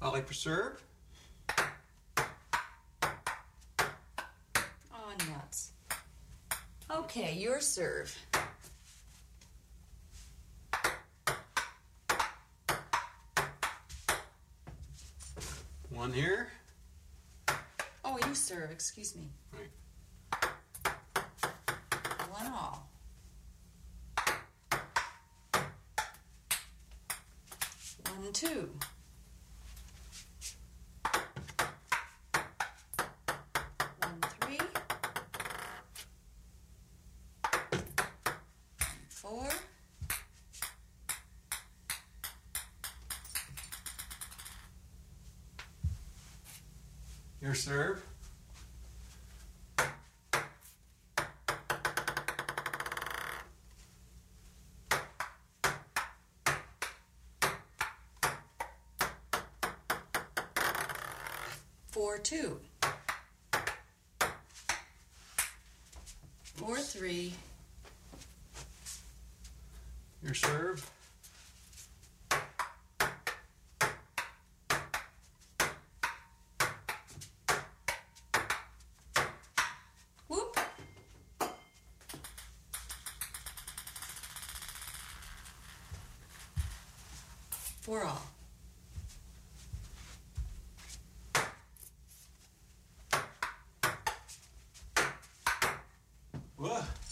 Ollie for serve. Oh, nuts. Okay, your serve. One here. Oh, you serve, excuse me. Right. 1-all. One, 2. One, 3. 4. Your serve. Four, 2. 4, 3. Your serve. Whoop. Four all. Whoa.